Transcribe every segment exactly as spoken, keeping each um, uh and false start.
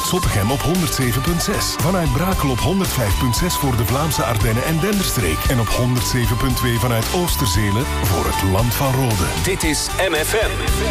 Zottegem op honderd zeven komma zes. Vanuit Brakel op honderd vijf komma zes voor de Vlaamse Ardennen en Denderstreek. En op honderd zeven komma twee vanuit Oosterzelen voor het Land van Rode. Dit is M F M.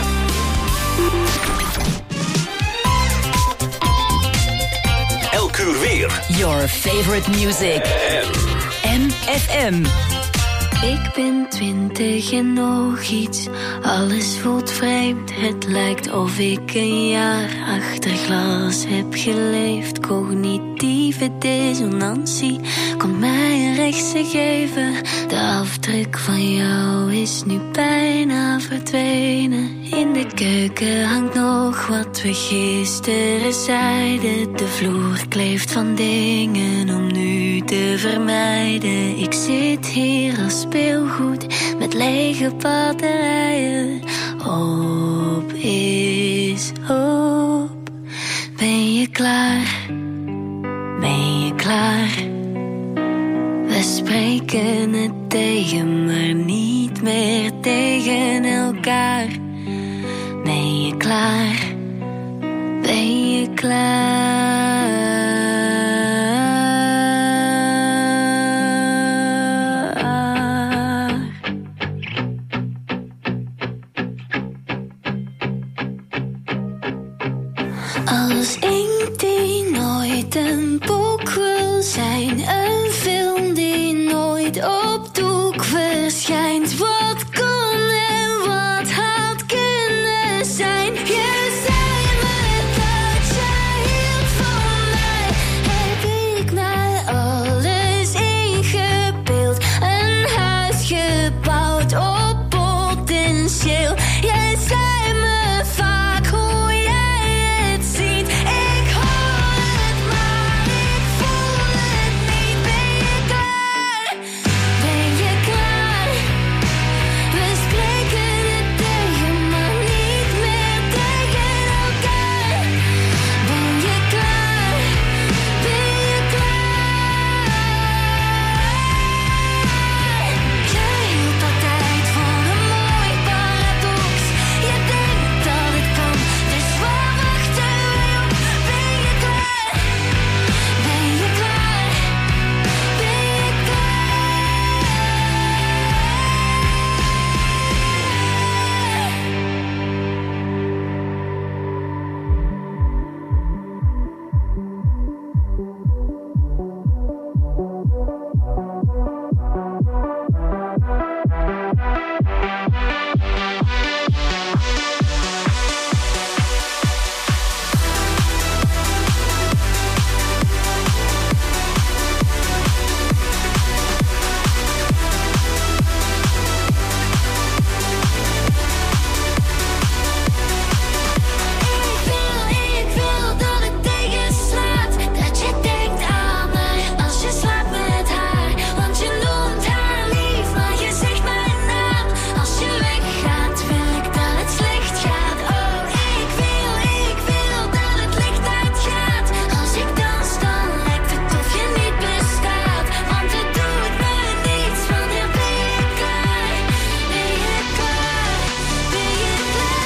Elk uur weer. Your favorite music. M F M. Ik ben twintig en nog iets, alles voelt vreemd. Het lijkt of ik een jaar achter glas heb geleefd. Cognitieve dissonantie komt mij een rechtse geven. De afdruk van jou is nu bijna verdwenen. In de keuken hangt nog wat we gisteren zeiden. De vloer kleeft van dingen om nu te vermijden. Ik zit hier als speelgoed met lege batterijen. Op is op. Ben je klaar? Ben je klaar? We spreken het tegen, maar niet meer tegen elkaar. Ben je klaar? Ben je klaar? Als ik die nooit een boek wil zijn, een film die nooit op doek verschijnt. Wat kon en wat had kunnen zijn? Je zei me dat jij hield van mij. Heb ik mij alles ingebeeld? Een huis gebouwd op potentieel. Jij zei me vaak hoe jij het ziet. Ik hoor het, maar ik voel het niet. Ben je klaar? Ben je klaar? We spreken het tegen, maar niet meer tegen elkaar. Ben je klaar? Ben je klaar? Jij hield altijd van een mooi paradox. Je denkt dat het kan, dus waar wachten wij op? Ben je klaar? Ben je klaar? Ben je Ik wil, ik wil dat het tegenslaat. Dat je denkt aan mij als je slaapt met haar. Want je noemt haar lief, maar je zegt mijn naam. Als je weggaat, wil ik dat het slecht gaat. Oh, ik wil, ik wil dat het licht uitgaat. Als ik dans, dan lijkt het of je niet bestaat. Want het doet me niets, wanneer ben je klaar? Ben je klaar? Ben je klaar?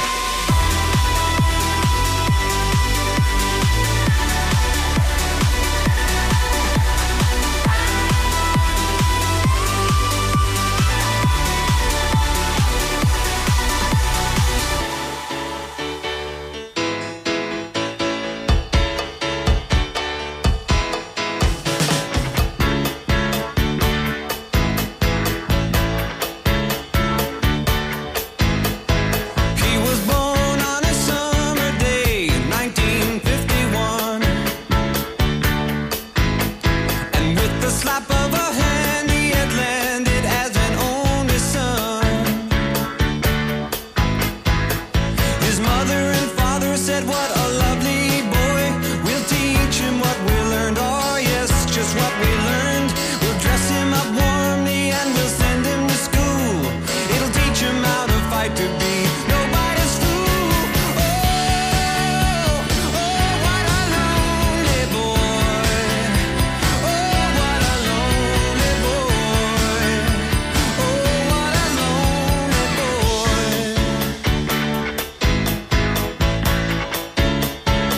He was born on a summer day in nineteen fifty-one. And with the slap of a hand he had landed as an only son. His mother and father said, what a lovely boy. We'll teach him what we learned. Oh yes, just what we learned. We'll dress him up warmly and we'll send him to school. It'll teach him how to fight to be nobody's fool. Oh, oh, what a lonely boy. Oh, what a lonely boy. Oh, what a lonely boy.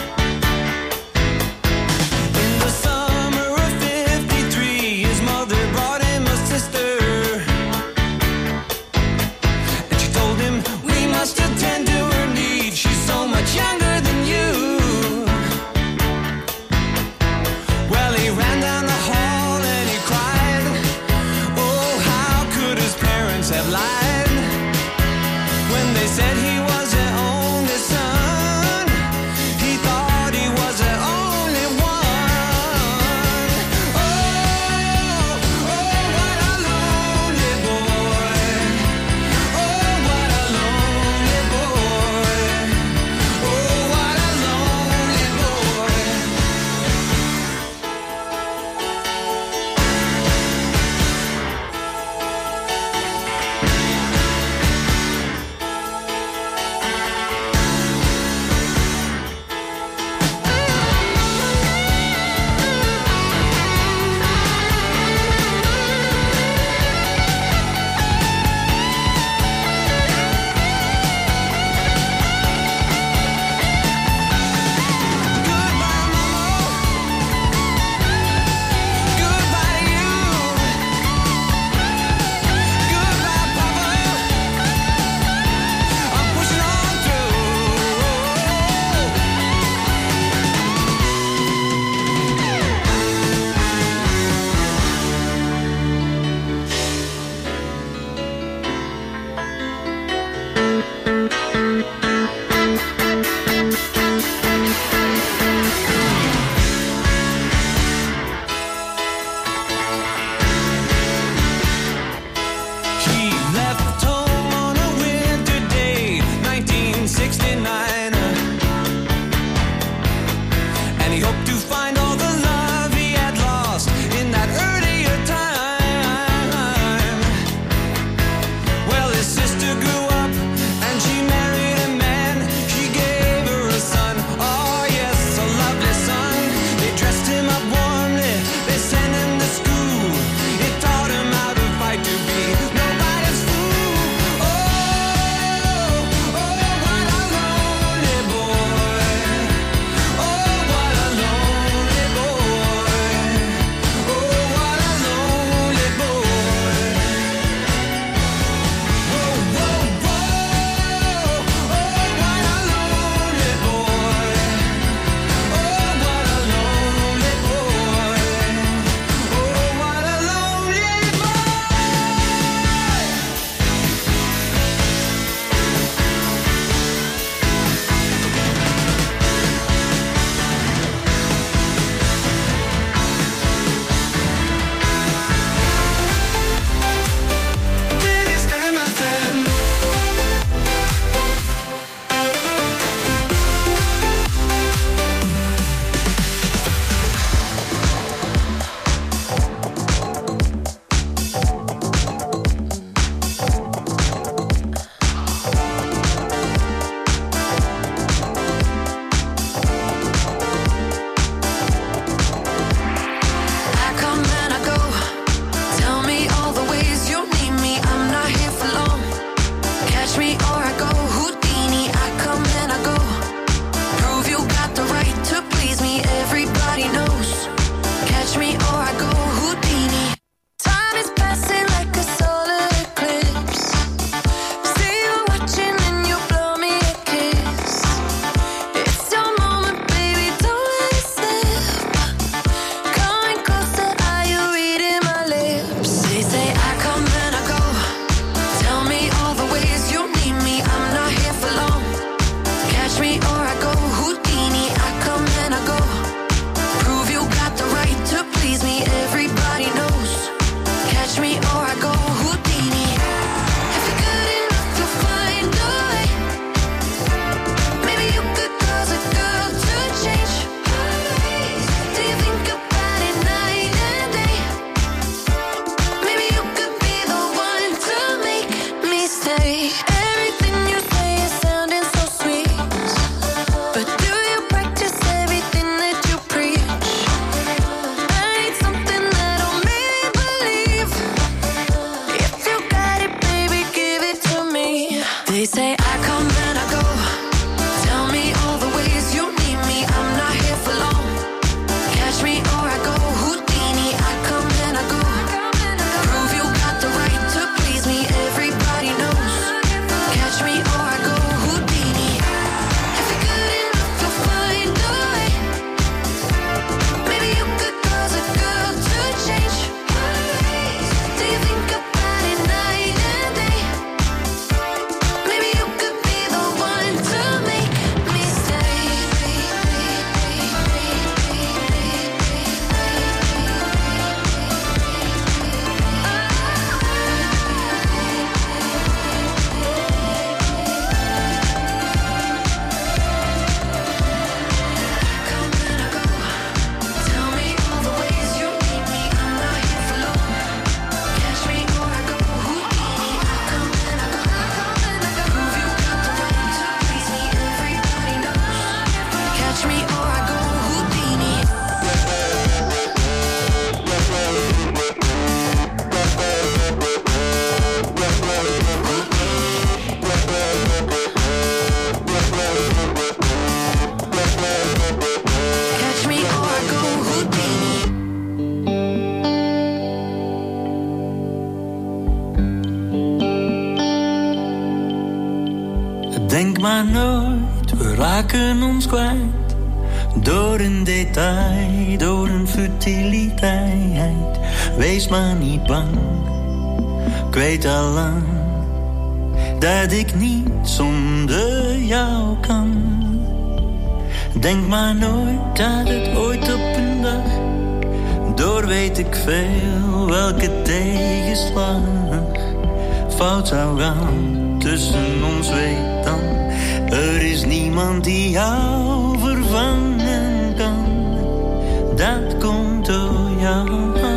We raken ons kwijt door een detail, door een futiliteit. Wees maar niet bang, ik weet al lang dat ik niet zonder jou kan. Denk maar nooit dat het ooit op een dag, door weet ik veel welke tegenslag fout zou gaan tussen ons, weet dan. Er is niemand die jou vervangen kan. Dat komt door jou.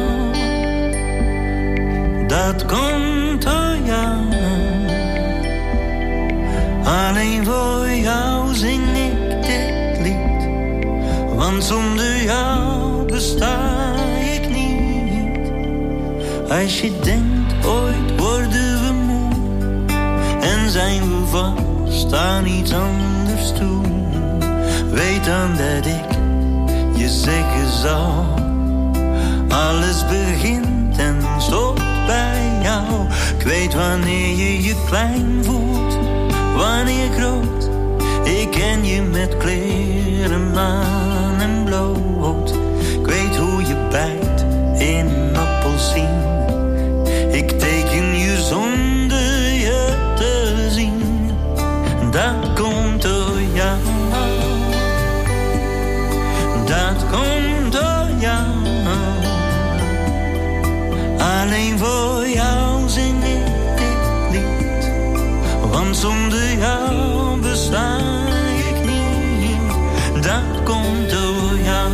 Dat komt door jou. Alleen voor jou zing ik dit lied. Want zonder jou besta ik niet. Als je denkt ooit worden we moe en zijn we vast aan iets anders toe, weet dan dat ik je zeggen zal. Alles begint en stopt bij jou. Ik weet wanneer je je klein voelt, wanneer groot. Ik ken je met kleren aan en bloot. Ik weet hoe je bijt in een appelsien. Ik teken je zonder je te zien. Dat komt door jou. Dat komt door jou. Alleen voor jou zing ik dit lied. Want zonder jou besta ik niet. Dat komt door jou.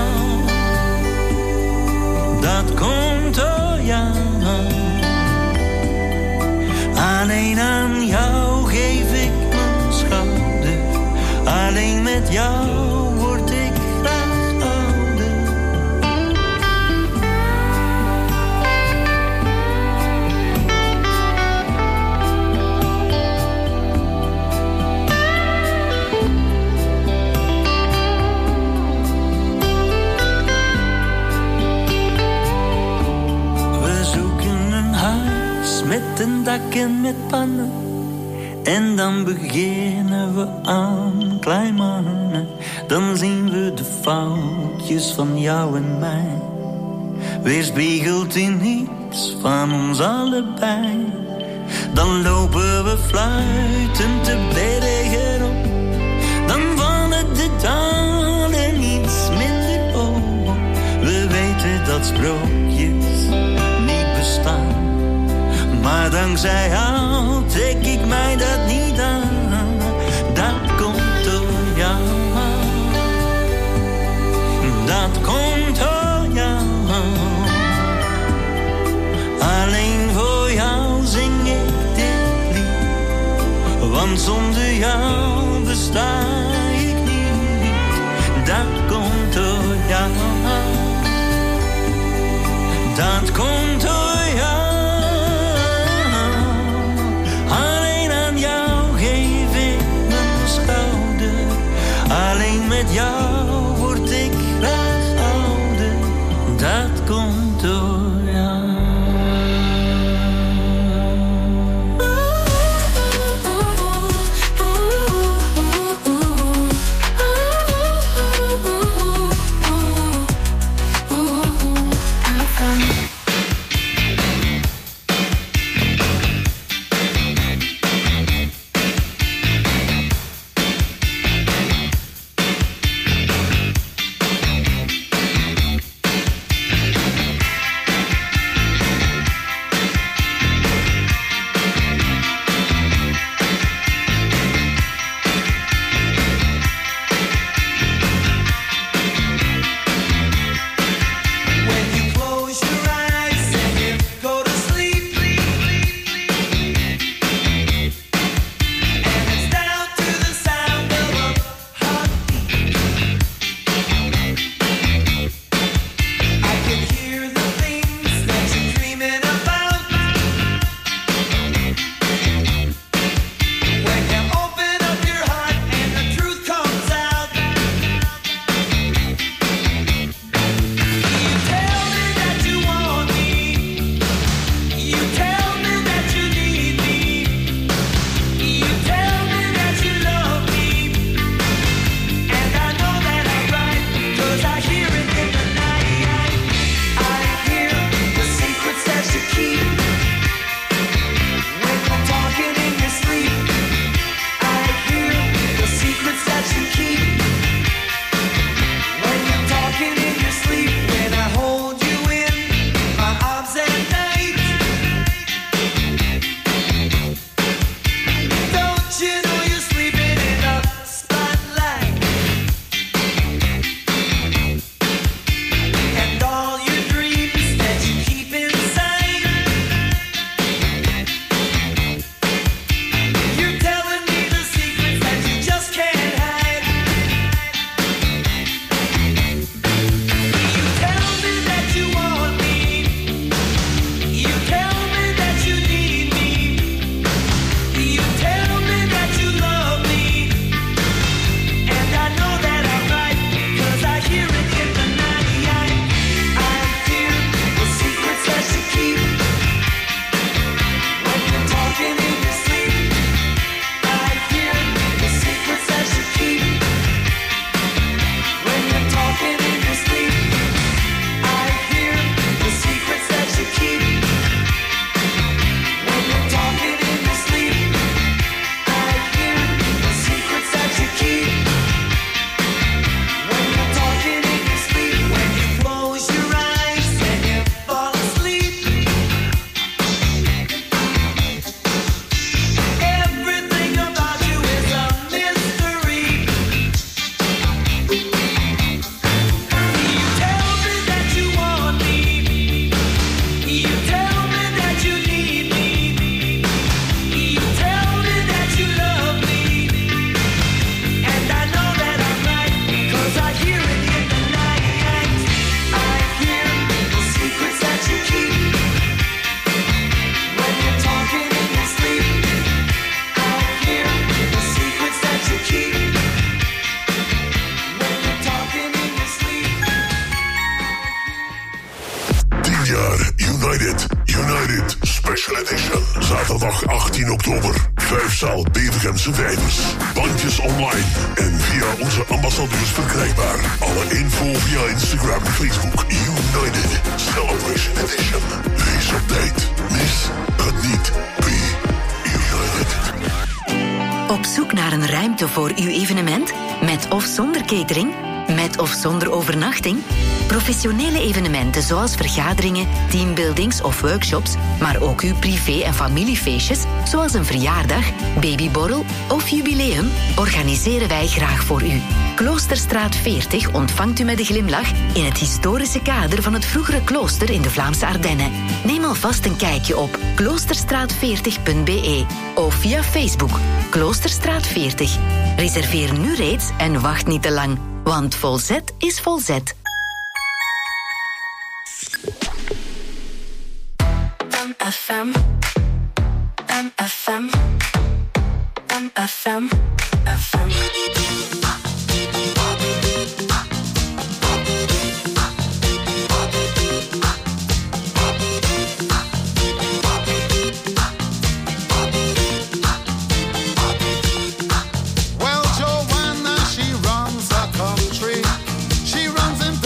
Dat komt door jou. Alleen aan jou geef ik mijn schouder. Alleen met jou word ik graag ouder. We zoeken een huis met een dak en met pannen. En dan beginnen we aan klein mannen. Dan zien we de foutjes van jou en mij. Weerspiegeld in iets van ons allebei. Dan lopen we fluitend te bergen op. Dan vallen de dalen iets minder op. We weten dat sprookjes niet bestaan. Maar dankzij jou trek ik mij dat niet aan. Dat komt door jou. Dat komt door jou. Alleen voor jou zing ik dit lied. Want zonder jou besta ik niet. Dat komt door jou. Dat komt door jou. Alleen met jou word ik graag ouder. Dat komt door jou. Zaterdag achttien oktober. Vijfzaal Bevergemse Vijvers. Bandjes online en via onze ambassadeurs verkrijgbaar. Alle info via Instagram en Facebook. United Celebration Edition. Wees op tijd. Mis het niet. Be United. Op zoek naar een ruimte voor uw evenement? Met of zonder catering? Met of zonder overnachting? Professionele evenementen zoals vergaderingen, teambuildings of workshops, maar ook uw privé- en familiefeestjes, zoals een verjaardag, babyborrel of jubileum, organiseren wij graag voor u. Kloosterstraat veertig ontvangt u met een glimlach in het historische kader van het vroegere klooster in de Vlaamse Ardennen. Neem alvast een kijkje op kloosterstraat veertig punt b e of via Facebook Kloosterstraat veertig. Reserveer nu reeds en wacht niet te lang, want Volzet is Volzet. M F M, M F M, M F M, F M. Well, Joanna, she runs a country. She runs in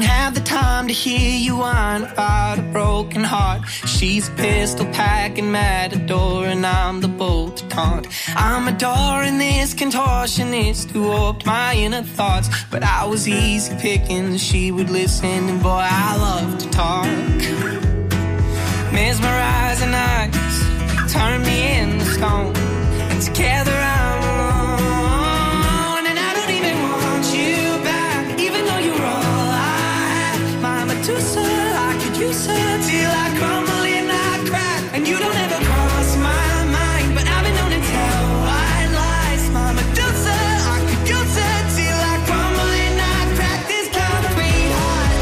don't have the time to hear you whine about a broken heart. She's a pistol packing matador and I'm the bolt to taunt. I'm adoring this contortionist who warped my inner thoughts, but I was easy picking, she would listen, and boy, I love to talk. Mesmerizing eyes turn me into stone, and together I'm alone, and I don't even want you back, even though you're all I have. My Medusa, I could use her till I crumble and I crack, and you don't ever cross my mind, but I've been known to tell white lies. My Medusa, I could use her till I crumble and I crack. This concrete heart,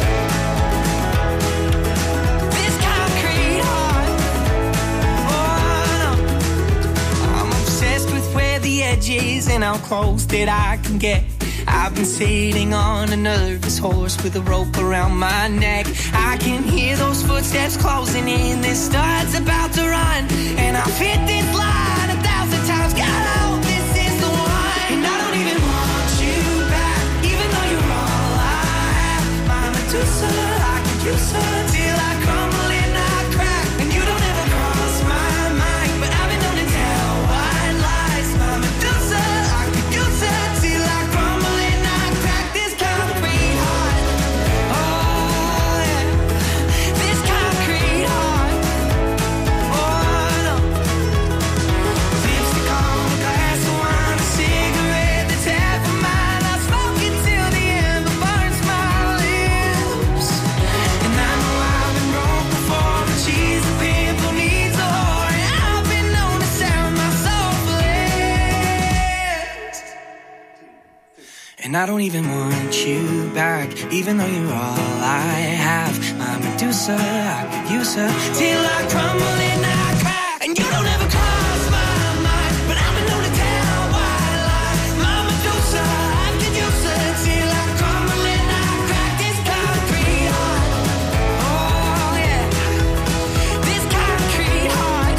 this concrete heart. Oh no, I'm obsessed with where the edge is and how close that I can get. I've been sitting on a nervous horse with a rope around my neck. I can hear those footsteps closing in, this start's about to run, and I've hit this line a thousand times. God, I hope this is the one. And I don't even want you back, even though you're all I have. My Medusa, I could use her till I crumble and I crack, and you don't ever cross my mind, but I've been known to tell white lies. My Medusa, I could use her till I crumble and I crack. This concrete heart, oh yeah, this concrete heart, oh no. Lipstick on a glass of wine, a cigarette that's half of mine. I smoke it till the ember burns my lips, and I know I've been broke before, but she's the pimp who needs a whore, and I've been known to sell my soul for less. And I don't even want you back, even though you're all I have. My Medusa, I could use her till I crumble and I crack, and you don't ever cross my mind, but I've been known to tell white lies. My Medusa, I could use her till I crumble and I crack. This concrete heart, oh yeah, this concrete heart,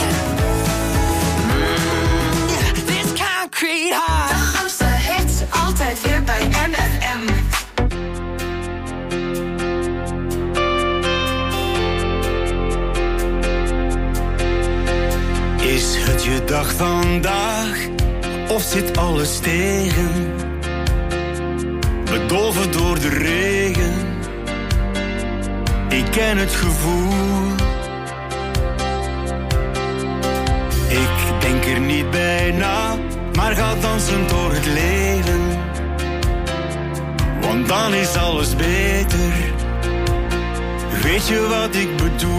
mm, yeah, this concrete heart. Dagelijkse hits, altijd weer bij M F M. Is het je dag vandaag, of zit alles tegen? Bedolven door de regen, ik ken het gevoel. Ik denk er niet bij na, maar ga dansen door het leven. Want dan is alles beter, weet je wat ik bedoel?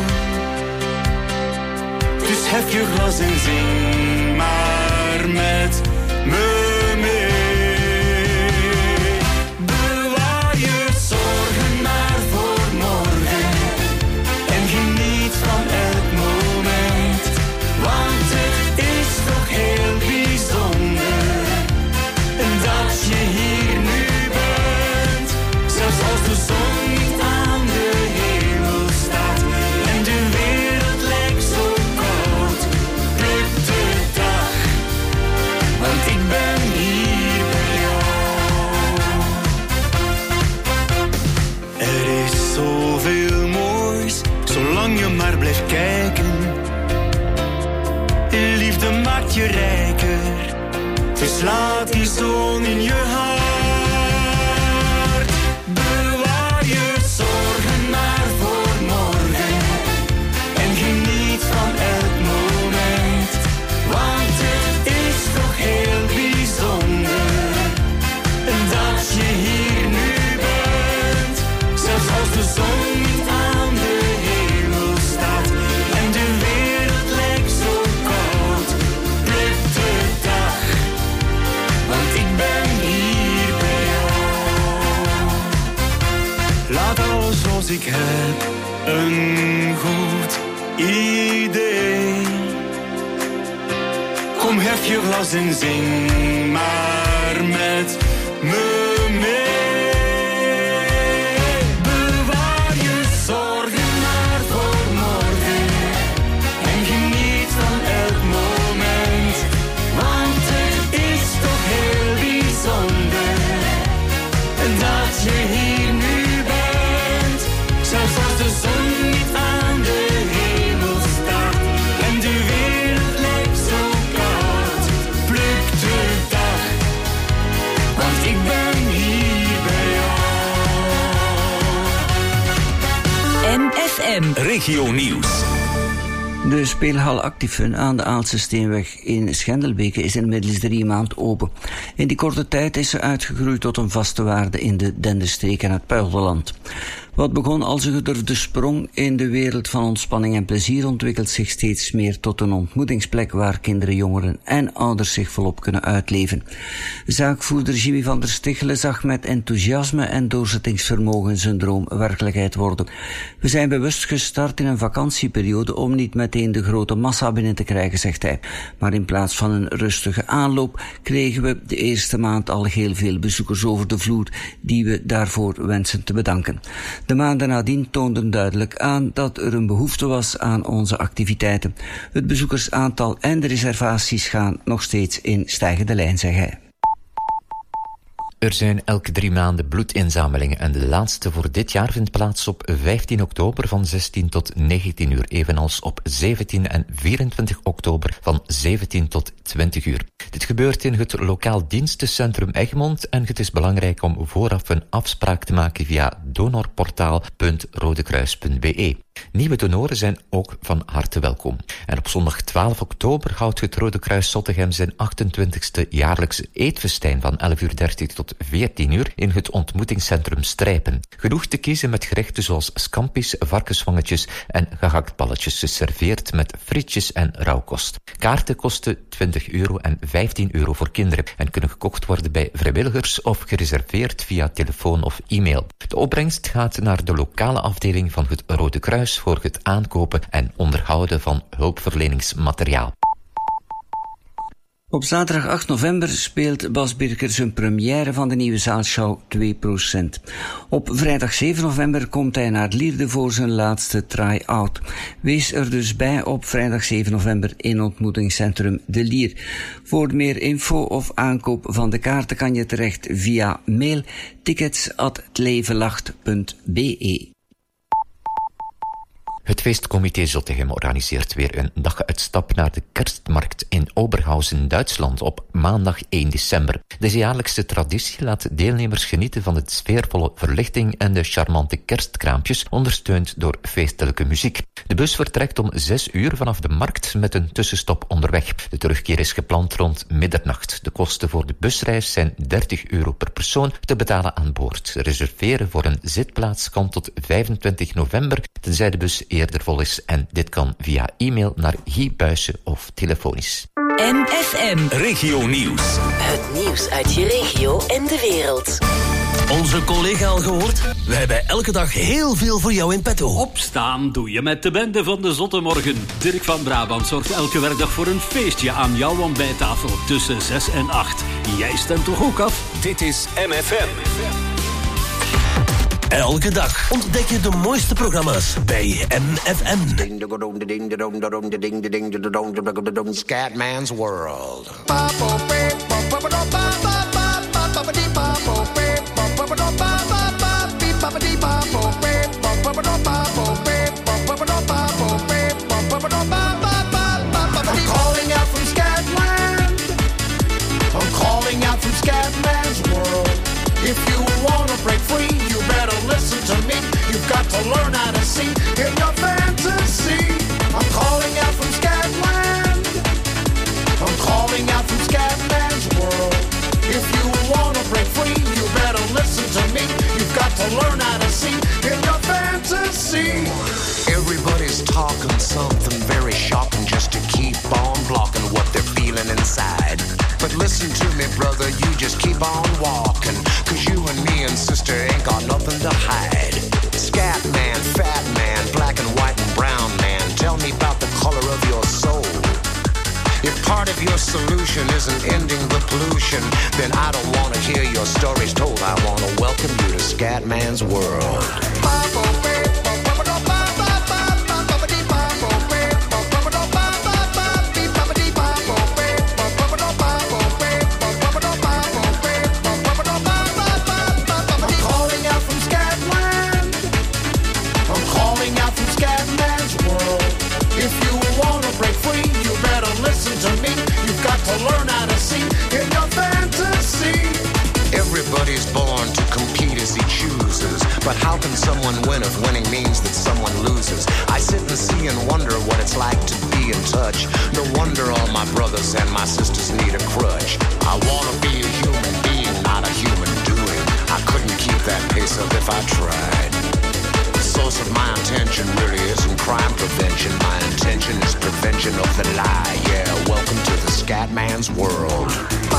Dus hef je glas en zing maar met me mee. Bewaar je zorgen maar voor morgen en geniet van elk moment. Want het is toch heel bijzonder dat je hier nu bent. Zelfs als de zon niet aan de hemel staat en de wereld lijkt zo koud, lukt de dag, want ik ben hier bij jou. Er is zoveel moois, zolang je maar blijft kijken. Liefde maakt je rijker, dus laat die zon in je hart. Bewaar je zorgen maar voor morgen en geniet van elk moment. Want het is toch heel bijzonder dat je hier nu bent. Zelfs als de zon niet aan de hemel staat en de wereld lijkt zo koud, lukt de dag, want ik ben hier bij jou. Laat alles zoals ik heb een goed idee. Kom, hef je glas en zing maar met me mee. Bewaar je zorgen maar voor morgen en geniet van elk moment. Want het is toch heel bijzonder dat je hier nu F M. Regio Nieuws. De speelhal Actifun aan de Aaltse Steenweg in Schendelbeke is inmiddels drie maanden open. In die korte tijd is ze uitgegroeid tot een vaste waarde in de Denderstreek en het Puigelland. Wat begon als een gedurfde sprong in de wereld van ontspanning en plezier ontwikkelt zich steeds meer tot een ontmoetingsplek waar kinderen, jongeren en ouders zich volop kunnen uitleven. Zaakvoerder Jimmy van der Stichelen zag met enthousiasme en doorzettingsvermogen zijn droom werkelijkheid worden. We zijn bewust gestart in een vakantieperiode om niet meteen de grote massa binnen te krijgen, zegt hij. Maar in plaats van een rustige aanloop kregen we de eerste maand al heel veel bezoekers over de vloer die we daarvoor wensen te bedanken. De maanden nadien toonden duidelijk aan dat er een behoefte was aan onze activiteiten. Het bezoekersaantal en de reservaties gaan nog steeds in stijgende lijn, zegt hij. Er zijn elke drie maanden bloedinzamelingen en de laatste voor dit jaar vindt plaats op vijftien oktober van zestien tot negentien uur, evenals op zeventien en vierentwintig oktober van zeventien tot twintig uur. Dit gebeurt in het lokaal dienstencentrum Egmond en het is belangrijk om vooraf een afspraak te maken via donorportaal punt rodekruis punt b e. Nieuwe donoren zijn ook van harte welkom. En op zondag twaalf oktober houdt het Rode Kruis Zottegem zijn achtentwintigste jaarlijkse eetfestijn van elf uur dertig tot veertien uur in het ontmoetingscentrum Strijpen. Genoeg te kiezen met gerechten zoals scampi's, varkenswangetjes en gehaktballetjes, geserveerd met frietjes en rauwkost. Kaarten kosten twintig euro en vijftien euro voor kinderen en kunnen gekocht worden bij vrijwilligers of gereserveerd via telefoon of e-mail. De opbrengst gaat naar de lokale afdeling van het Rode Kruis voor het aankopen en onderhouden van hulpverleningsmateriaal. Op zaterdag acht november speelt Bas Birker zijn première van de nieuwe zaalshow twee procent. Op vrijdag zeven november komt hij naar Lierde voor zijn laatste try-out. Wees er dus bij op vrijdag zeven november in ontmoetingscentrum De Lier. Voor meer info of aankoop van de kaarten kan je terecht via mail tickets at tlevenlacht punt b e. Het feestcomité Zottegem organiseert weer een daguitstap naar de kerstmarkt in Oberhausen, Duitsland op maandag één december. Deze jaarlijkse traditie laat deelnemers genieten van de sfeervolle verlichting en de charmante kerstkraampjes, ondersteund door feestelijke muziek. De bus vertrekt om zes uur vanaf de markt met een tussenstop onderweg. De terugkeer is gepland rond middernacht. De kosten voor de busreis zijn dertig euro per persoon te betalen aan boord. Reserveren voor een zitplaats kan tot vijfentwintig november, tenzij de bus eerder vol is, en dit kan via e-mail naar Guy Buijsen of telefonisch. M F M. Regio Nieuws. Het nieuws uit je regio en de wereld. Onze collega al gehoord? We hebben elke dag heel veel voor jou in petto. Opstaan doe je met de bende van de Zotte Morgen. Dirk van Brabant zorgt elke werkdag voor een feestje aan jouw ontbijttafel tussen zes en acht. Jij stemt toch ook af? Dit is M F M. Elke dag ontdek je de mooiste programma's bij M F M. Scatman's World. If you wanna break free, you better listen to me. You've got to learn how to see in your fantasy. I'm calling out from Scatland. I'm calling out from Scatman's world. If you wanna break free, you better listen to me. You've got to learn how to see in your fantasy. Everybody's talking something very shocking just to keep on blocking what they're feeling inside. But listen to me, brother, you just keep on walking, cause you and me and sister ain't got nothing to hide. Scat man, fat man, black and white and brown man, tell me about the color of your soul. If part of your solution isn't ending the pollution, then I don't want to hear your stories told. I want to welcome you to Scatman's world. Everybody's born to compete as he chooses, But how can someone win if winning means that someone loses? I sit and see and wonder what it's like to be in touch. No wonder all my brothers and my sisters need a crutch. I wanna be a human being, not a human doing. I couldn't keep that pace up if I tried. The source of my intention really isn't crime prevention. My intention is prevention of the lie. Yeah, welcome to the scat man's world.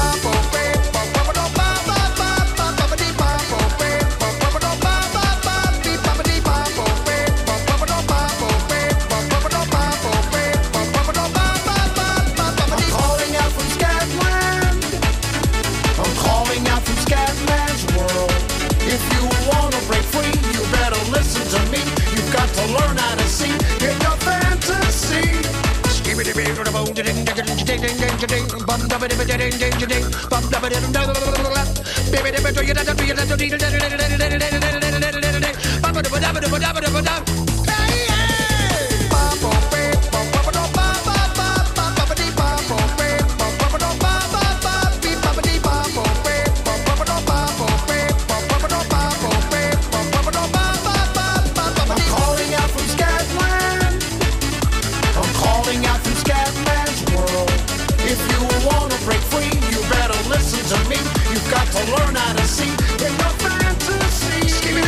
Learn how to see in your fantasy. Learn how to see in your fantasy.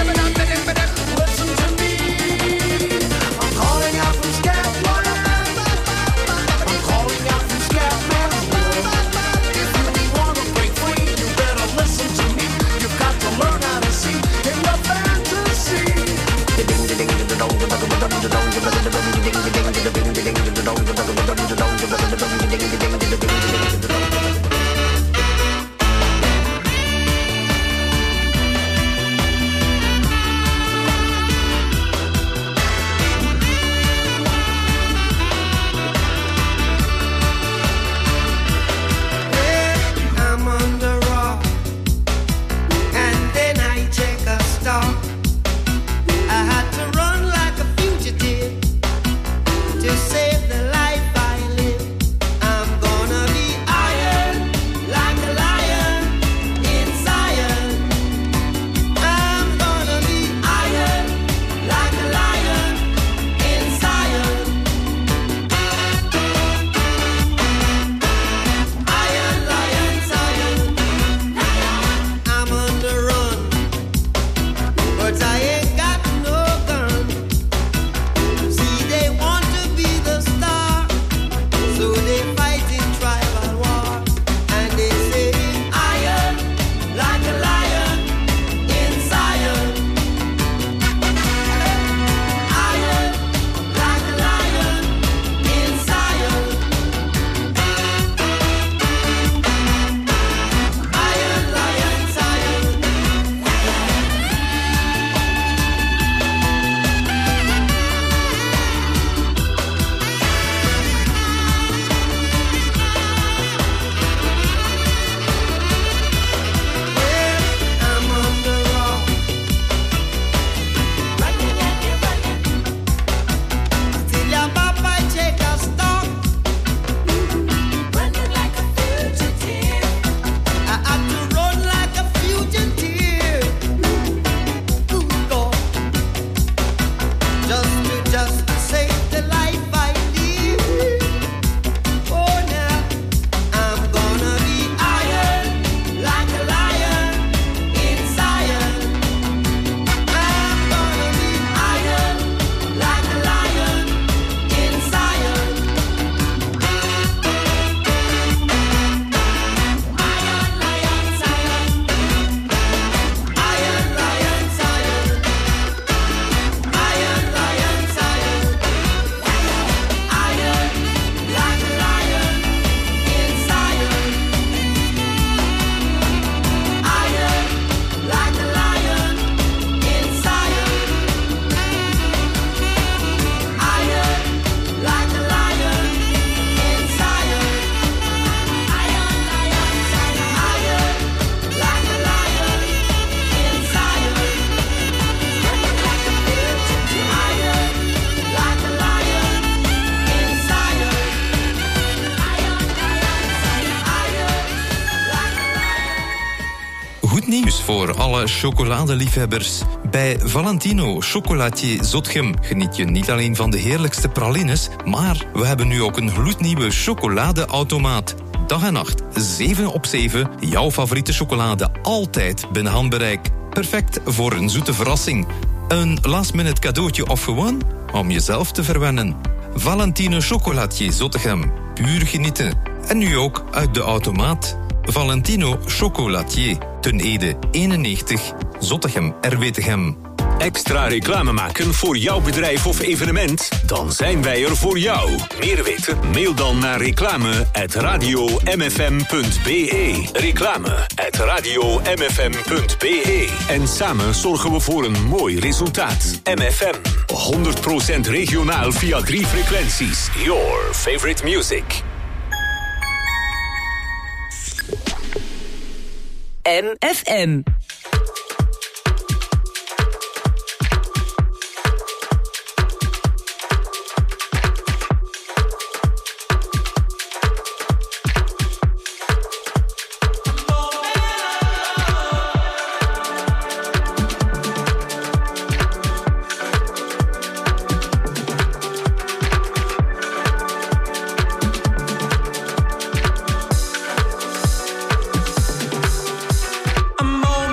voor alle chocoladeliefhebbers. Bij Valentino Chocolatier Zotgem geniet je niet alleen van de heerlijkste pralines, maar we hebben nu ook een gloednieuwe chocoladeautomaat. Dag en nacht, zeven op zeven, jouw favoriete chocolade altijd binnen handbereik. Perfect voor een zoete verrassing. Een last-minute cadeautje of gewoon om jezelf te verwennen. Valentino Chocolatier Zottegem. Puur genieten. En nu ook uit de automaat. Valentino Chocolatier. Ten Ede eenennegentig. Zottegem, R W Tegem. Extra reclame maken voor jouw bedrijf of evenement? Dan zijn wij er voor jou. Meer weten? Mail dan naar reclame at radio m f m punt b e. Reclame at radio m f m punt b e. En samen zorgen we voor een mooi resultaat. M F M. honderd procent regionaal via drie frequenties. Your favorite music. M F M. A moment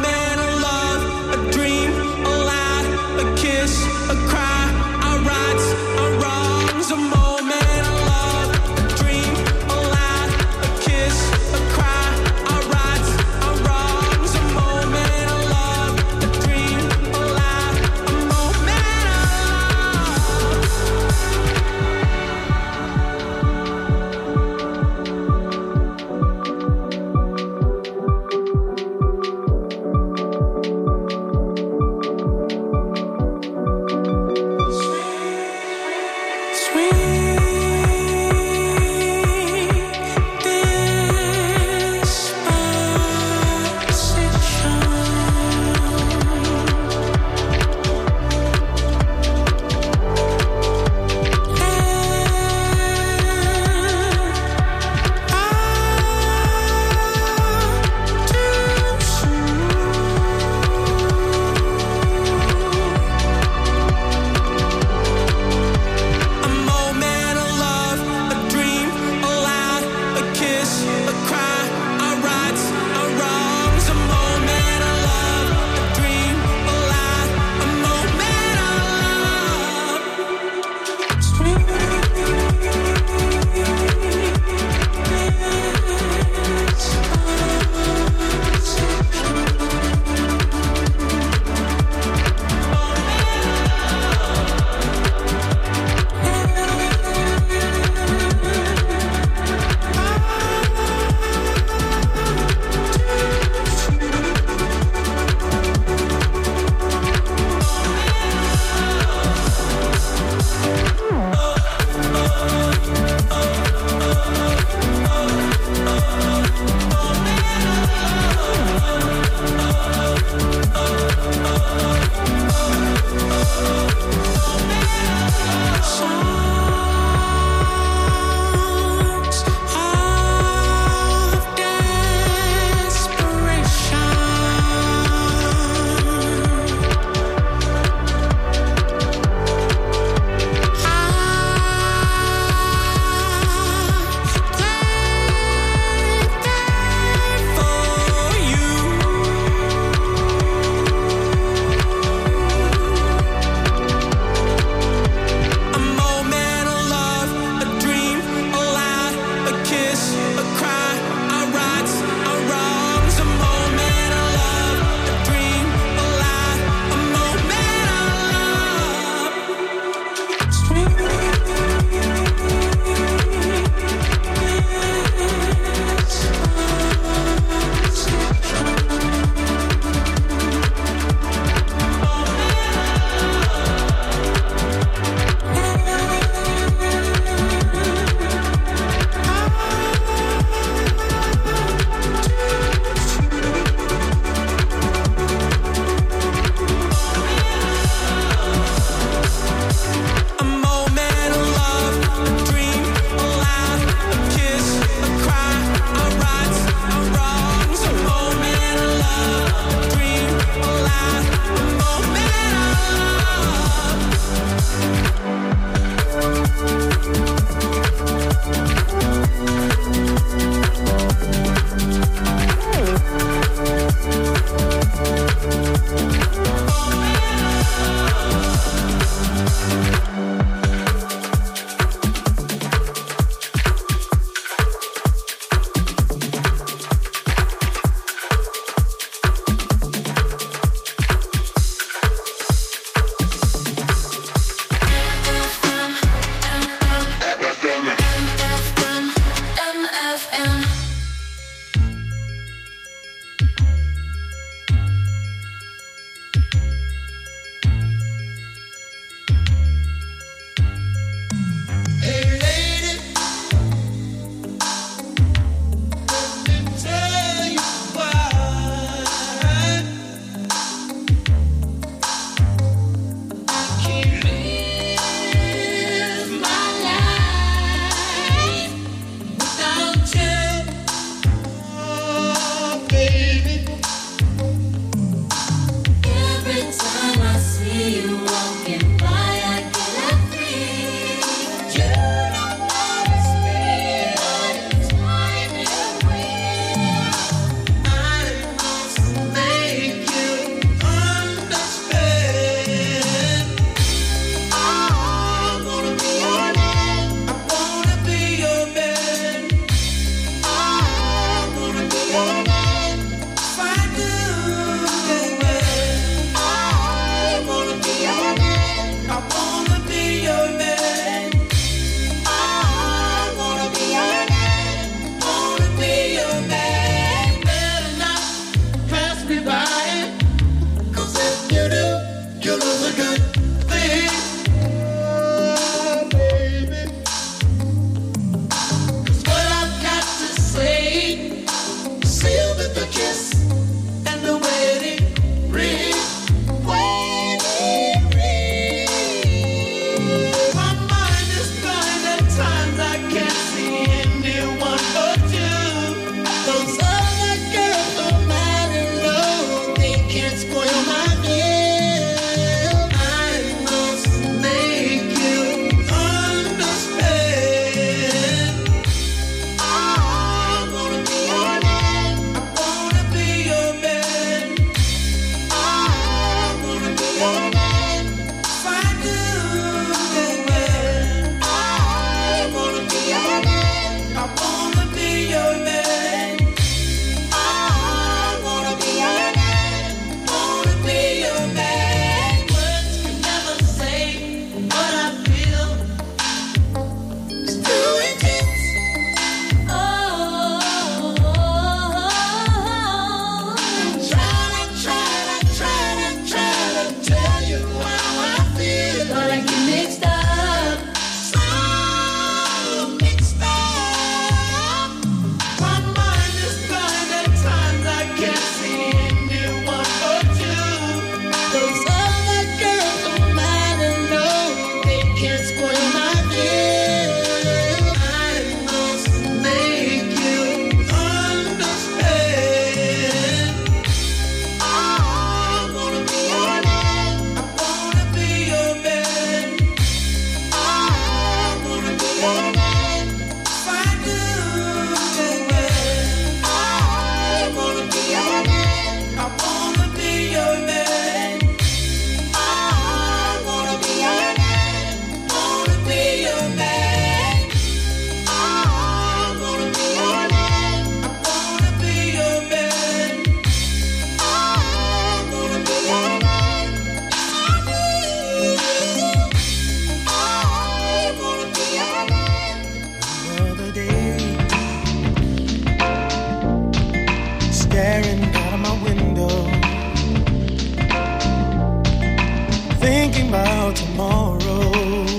thinking about tomorrow,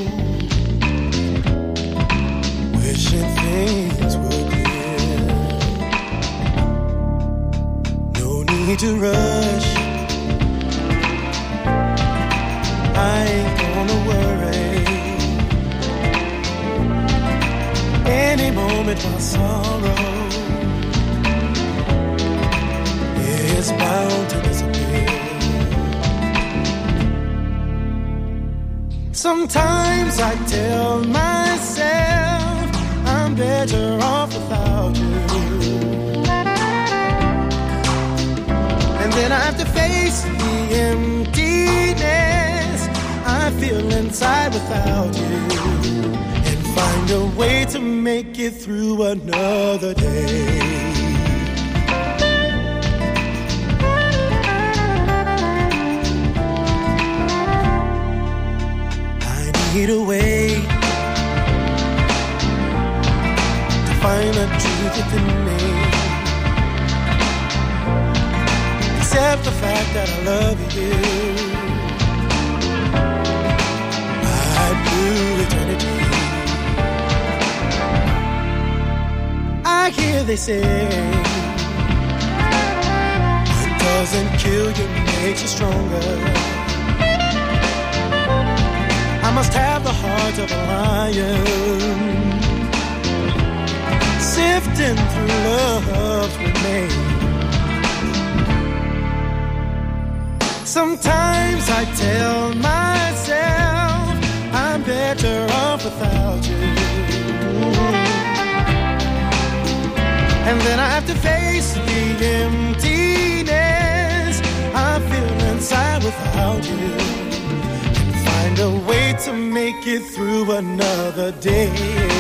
wishing things were clear. No need to rush, I ain't gonna worry. Any moment my sorrow is bound to disappear. Sometimes I tell myself I'm better off without you, and then I have to face the emptiness I feel inside without you, and find a way to make it through another day. Need a way to find the truth within me, accept the fact that I love you. I'd do eternity. I hear they say what doesn't kill you makes you stronger. I must have the heart of a lion, sifting through love's remains. Sometimes I tell myself I'm better off without you, and then I have to face the emptiness I feel inside without you, find a way to make it through another day.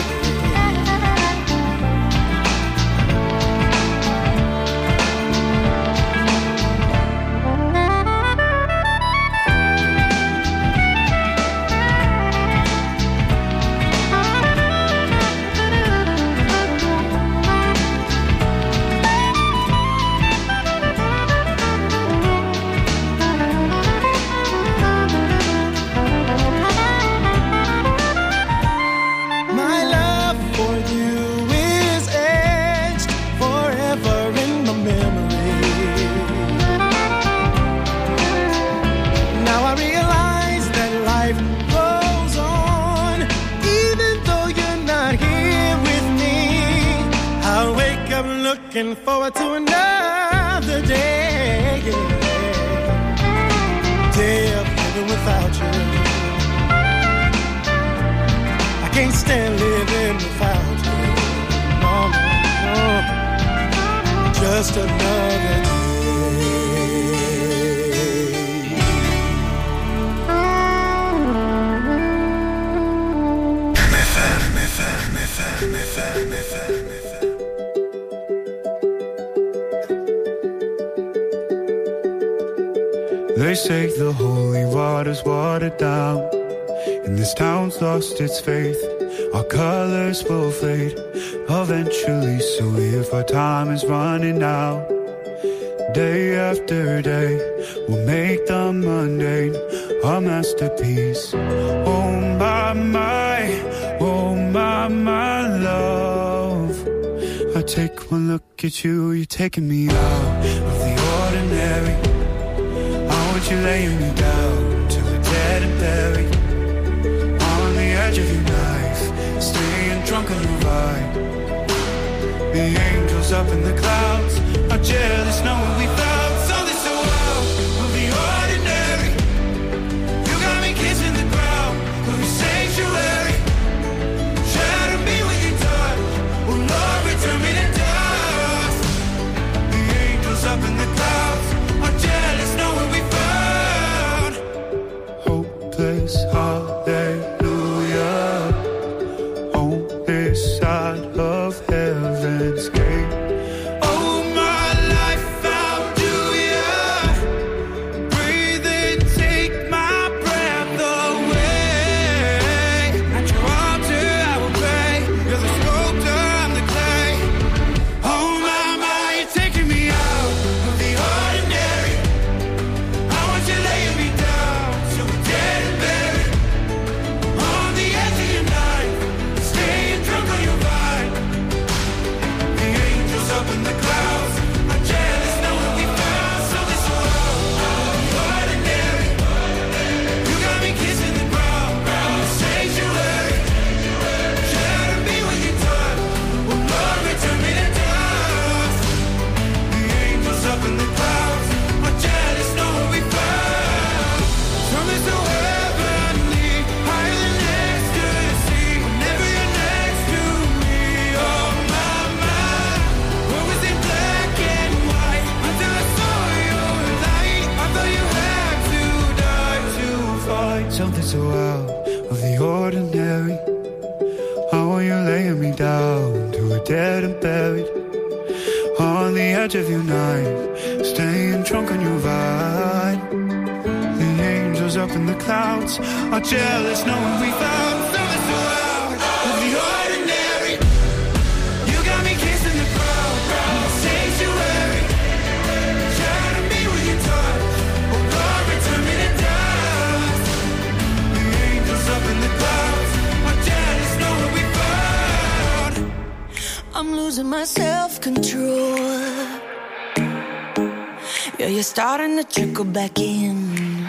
Looking forward to another day, day of living without you. I can't stand living without you. No, no, no. Just another day. They say the holy water's watered down, and this town's lost its faith. Our colors will fade eventually, so if our time is running out, day after day, we'll make the mundane a masterpiece. Oh my, my, oh my, my love, I take one look at you, you're taking me out of the ordinary. You laying me down till we're dead and buried on the edge of your knife, staying drunk on your vibe. The angels up in the clouds are jealous knowing we found something so wild of the ordinary. You got me kissing the ground of your sanctuary. Shatter me with your touch, oh Lord, return me to dust. The angels up in the clouds are jealous knowing we found hallelujah on this side of heaven's gate. Oh, my life found you, yeah. Breathe in, take my breath away. At your altar I will pray. You're the sculptor, I'm the clay. Oh, my, my, you're taking me out of the ordinary. I want you laying me down so we're dead. like something so out of the ordinary. How are you laying me down to a dead and buried? On the edge of your knife, staying drunk on your vine. The angels up in the clouds are jealous knowing we found something so out of the ordinary. You got me kissing the crowd, sanctuary. Shatter me with your touch, oh Lord, return me to dust. The angels up in the clouds are jealous knowing we found. I'm losing my self-control. Yeah, you're starting to trickle back in,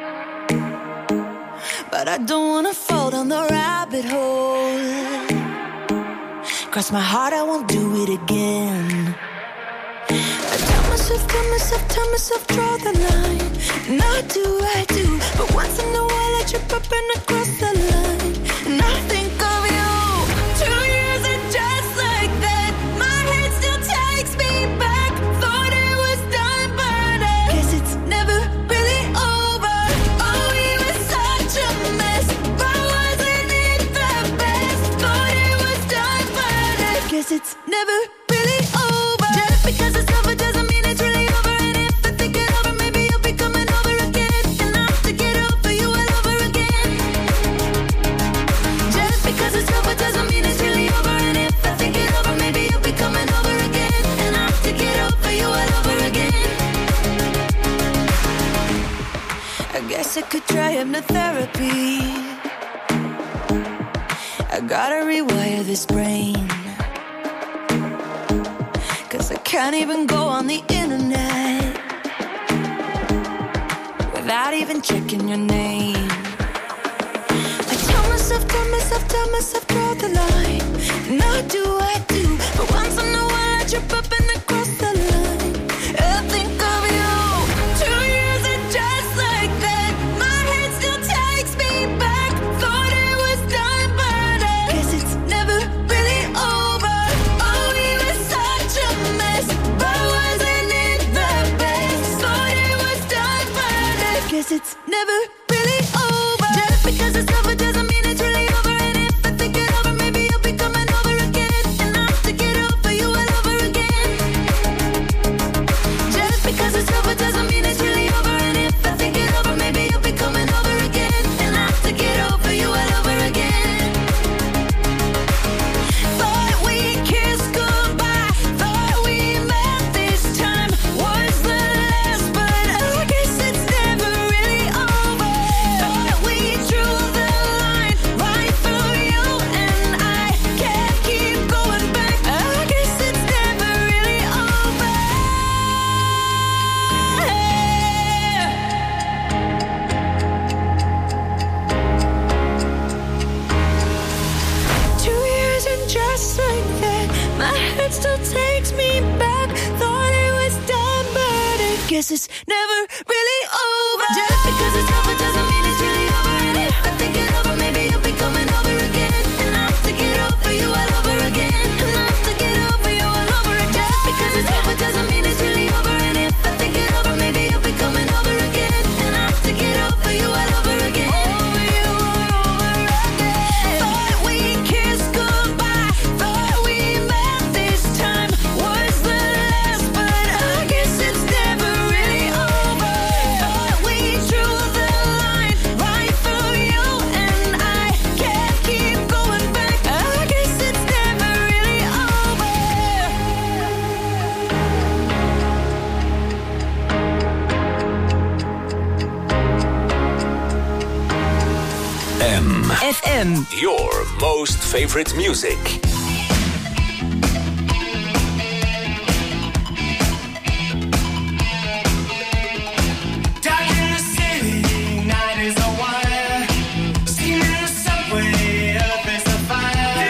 but I don't wanna fall down the rabbit hole. Cross my heart, I won't do it again. I tell myself, tell myself, tell myself, draw the line. Now do I do, but once in a while I trip up and I cross the line. And I think of you. Two years and just like that, my head still takes me back. Thought it was done, but I guess it's never really over. Oh, we were such a mess, but wasn't it the best? Thought it was done, but I guess it's never really over. Just because it's over doesn't mean it's really over. And if I think it over, maybe you'll be coming over again. And I'll have to get over you all over again. Just because it's over doesn't mean it's really over. And if I think it over, maybe you'll be coming over again. And I'll have to get over you all over again. I guess I could try hypnotherapy. I gotta rewire this brain, 'cause I can't even go on the internet without even checking your name. I tell myself, tell myself, tell myself, draw the line. Now do I do, but once in a while I trip up and I cross the line. I think of you. Two years and just like that, my head still takes me back. Thought it was done, but I guess it's never really over. Oh, we were such a mess, but wasn't it the best? Thought it was done, but I guess it's never really over. Just because it's over doesn't mean it's really over. And if I think it over, maybe you'll be coming over again. And I'll have to get over you all over again. Just because it's over doesn't mean it's really over. And if I think it over, maybe you'll be coming over again. And I'll have to get over you all over again. Thought we kissed goodbye, thought we met this time was the last, but I guess it's never really over. Thought we drew the line right through you, and I can't keep going back. I guess it's never really over. Two years and just like that, my head still takes me back. Thought it was done, but I guess it's never really over. Just because it's over doesn't mean it's really over. And if I think it over, maybe you'll be coming over again. And I'll have to get over you all over again. And I'll have to get over you all over again. Just because it's over doesn't mean it's really over. And if I think it over, maybe you'll be coming over again. And I'll have to get over you all over again. Over you all over again. Thought we kissed goodbye, thought we met this time was the last, but I guess it's never really over. Thought we drew the line right through you, and I can't keep going back. I guess it's never really over. M. F M. Your most favorite music. Dark in the city, night is a wire. Steam in the subway, earth is a fire.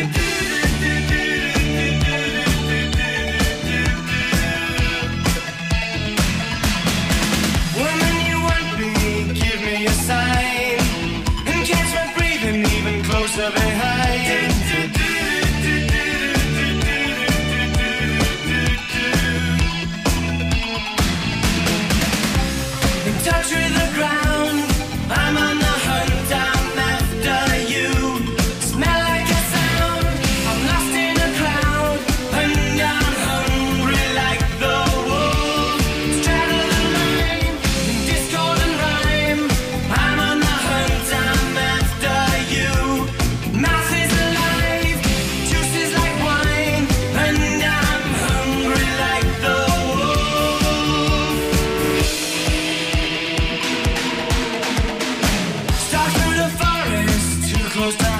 Woman, you want me, give me a sign. And catch my breathing even closer behind. In touch with the ground, I'm on the close down.